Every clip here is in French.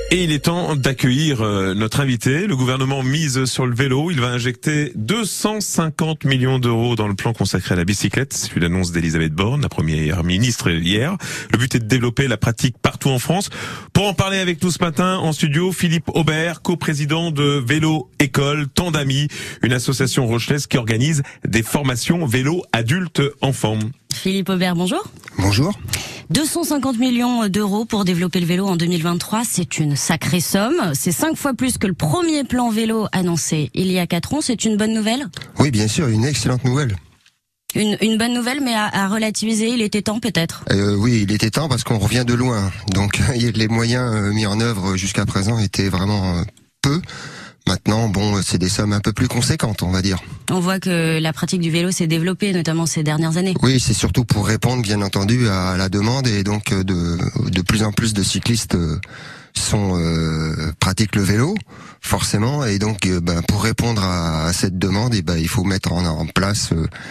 Et il est temps d'accueillir notre invité. Le gouvernement mise sur le vélo. Il va injecter 250 millions d'euros dans le plan consacré à la bicyclette. C'est une annonce d'Elisabeth Borne, la première ministre hier. Le but est de développer la pratique partout en France. Pour en parler avec nous ce matin en studio, Philippe Aubert, coprésident de Vélo École Tant d'Amis, une association rochelaise qui organise des formations vélo adultes enfants. Philippe Aubert, bonjour. Bonjour. 250 millions d'euros pour développer le vélo en 2023, c'est une sacrée somme. C'est 5 fois plus que le premier plan vélo annoncé il y a 4 ans. C'est une bonne nouvelle ? Oui, bien sûr, une excellente nouvelle. Une bonne nouvelle, mais à relativiser, il était temps peut-être. Oui, il était temps parce qu'on revient de loin. Donc les moyens mis en œuvre jusqu'à présent étaient vraiment peu. Maintenant, c'est des sommes un peu plus conséquentes, on va dire. On voit que la pratique du vélo s'est développée, notamment ces dernières années. Oui, c'est surtout pour répondre, bien entendu, à la demande, et donc de plus en plus de cyclistes pratiquent le vélo, forcément, et donc pour répondre à cette demande, il faut mettre en place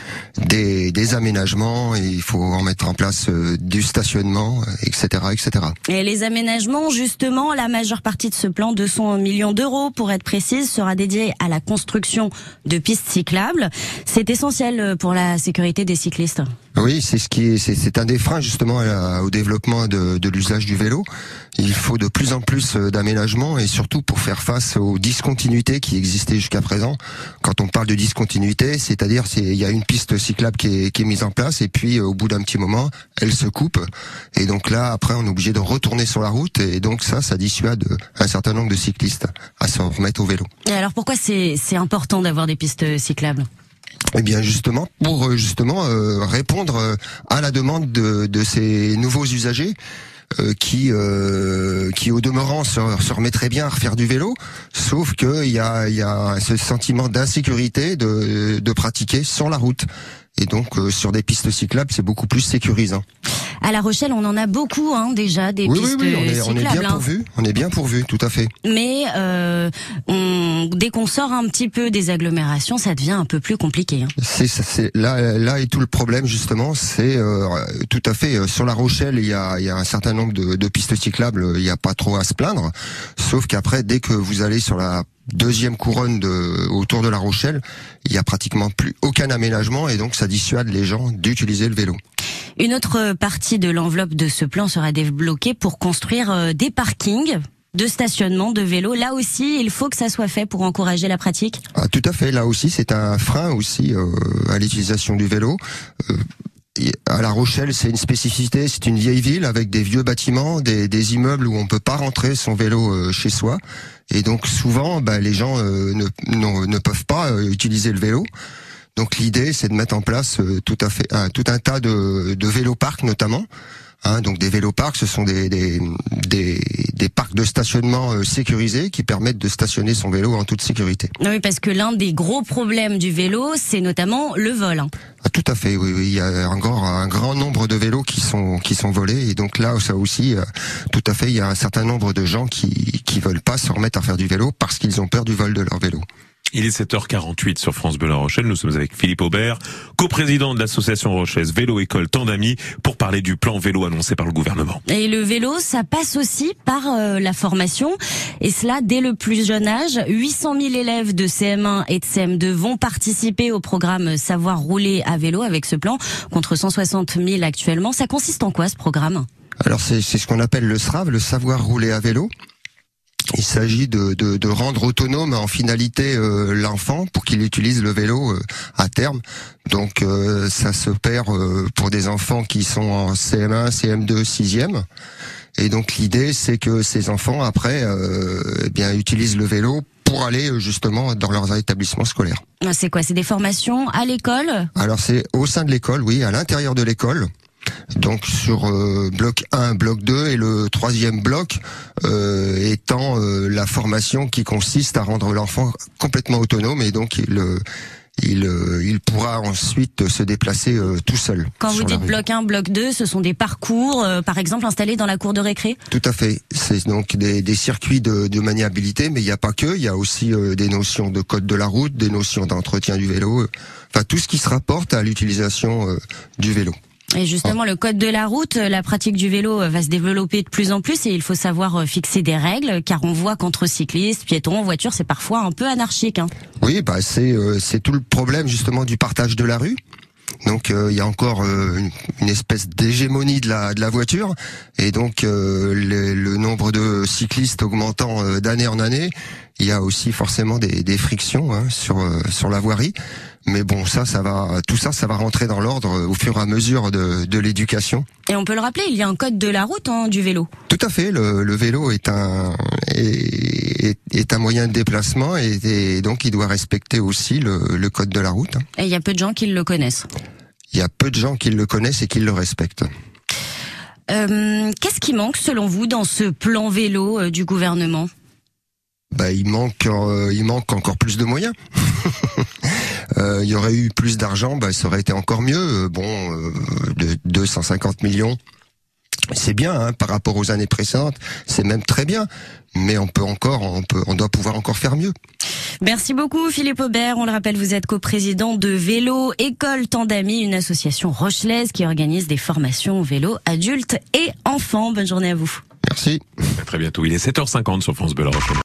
des aménagements, et il faut en mettre en place du stationnement, etc., etc. Et les aménagements, justement, la majeure partie de ce plan, 200 millions d'euros pour être précise, sera dédiée à la construction de pistes cyclables. C'est essentiel pour la sécurité des cyclistes. Oui, c'est un des freins justement au développement de l'usage du vélo. Il faut de plus en plus d'aménagements, et surtout pour faire face aux discontinuités qui existaient jusqu'à présent. Quand on parle de discontinuité, c'est-à-dire il y a une piste cyclable qui est mise en place, et puis au bout d'un petit moment, elle se coupe, et donc là après on est obligé de retourner sur la route, et donc ça dissuade un certain nombre de cyclistes à s'en remettre au vélo. Et alors pourquoi c'est important d'avoir des pistes cyclables ? Eh bien justement pour répondre à la demande de ces nouveaux usagers qui au demeurant se remettraient bien à refaire du vélo, sauf que il y a ce sentiment d'insécurité de pratiquer sur la route. Et donc sur des pistes cyclables, c'est beaucoup plus sécurisant. À La Rochelle, on en a beaucoup déjà des pistes cyclables. On est bien pourvu, tout à fait. Mais dès qu'on sort un petit peu des agglomérations, ça devient un peu plus compliqué. C'est là est tout le problème justement. C'est tout à fait sur La Rochelle, il y a un certain nombre de pistes cyclables. Il n'y a pas trop à se plaindre. Sauf qu'après, dès que vous allez sur la deuxième couronne autour de La Rochelle, il y a pratiquement plus aucun aménagement, et donc ça dissuade les gens d'utiliser le vélo. Une autre partie de l'enveloppe de ce plan sera débloquée pour construire des parkings de stationnement de vélos. Là aussi, il faut que ça soit fait pour encourager la pratique. Ah, tout à fait. Là aussi, c'est un frein aussi à l'utilisation du vélo. À La Rochelle, c'est une spécificité, c'est une vieille ville avec des vieux bâtiments, des immeubles où on peut pas rentrer son vélo chez soi, et donc souvent les gens ne peuvent pas utiliser le vélo. Donc l'idée, c'est de mettre en place tout un tas de véloparcs notamment. Donc des véloparcs, ce sont des parcs de stationnement sécurisés qui permettent de stationner son vélo en toute sécurité. Oui, parce que l'un des gros problèmes du vélo, c'est notamment le vol. Tout à fait, oui. Il y a encore un grand nombre de vélos qui sont volés, et donc là, ça aussi, tout à fait, il y a un certain nombre de gens qui veulent pas se remettre à faire du vélo parce qu'ils ont peur du vol de leur vélo. Il est 7h48 sur France Bleu La Rochelle. Nous sommes avec Philippe Aubert, coprésident de l'association rochelaise Vélo École Tant d'Amis, pour parler du plan vélo annoncé par le gouvernement. Et le vélo, ça passe aussi par la formation, et cela dès le plus jeune âge. 800 000 élèves de CM1 et de CM2 vont participer au programme Savoir rouler à vélo avec ce plan, contre 160 000 actuellement. Ça consiste en quoi, ce programme ? Alors c'est ce qu'on appelle le SRAV, le Savoir rouler à vélo. Il s'agit de rendre autonome en finalité l'enfant pour qu'il utilise le vélo à terme. Donc ça se perd pour des enfants qui sont en CM1, CM2, 6e. Et donc l'idée, c'est que ces enfants après utilisent le vélo pour aller justement dans leurs établissements scolaires. C'est quoi ? C'est des formations à l'école ? Alors c'est au sein de l'école, oui, à l'intérieur de l'école. Donc sur bloc 1, bloc 2, et le troisième bloc étant la formation qui consiste à rendre l'enfant complètement autonome, et donc il pourra ensuite se déplacer tout seul. Quand vous dites bloc 1, bloc 2, ce sont des parcours, par exemple, installés dans la cour de récré ? Tout à fait. C'est donc des circuits de maniabilité, mais il n'y a pas que. Il y a aussi des notions de code de la route, des notions d'entretien du vélo, tout ce qui se rapporte à l'utilisation du vélo. Et justement, le code de la route, la pratique du vélo va se développer de plus en plus et il faut savoir fixer des règles, car on voit qu'entre cyclistes, piétons, voitures, c'est parfois un peu anarchique. Oui, c'est tout le problème justement du partage de la rue. Donc il y a encore une espèce d'hégémonie de la voiture, et donc le nombre de cyclistes augmentant d'année en année, il y a aussi forcément des frictions sur la voirie. Mais bon, tout ça va rentrer dans l'ordre au fur et à mesure de l'éducation. Et on peut le rappeler, il y a un code de la route du vélo. Tout à fait, le vélo est un moyen de déplacement, et donc il doit respecter aussi le code de la route. Et il y a peu de gens qui le connaissent. Il y a peu de gens qui le connaissent et qui le respectent. Qu'est-ce qui manque selon vous dans ce plan vélo du gouvernement ? Il manque encore plus de moyens. Il y aurait eu plus d'argent, ça aurait été encore mieux. De 250 millions, c'est bien par rapport aux années précédentes, c'est même très bien. Mais on doit pouvoir encore faire mieux. Merci beaucoup Philippe Aubert. On le rappelle, vous êtes coprésident de Vélo École Tant d'Amis, une association rochelaise qui organise des formations vélo adultes et enfants. Bonne journée à vous. Merci. À très bientôt. Il est 7h50 sur France Bleu La Rochelle.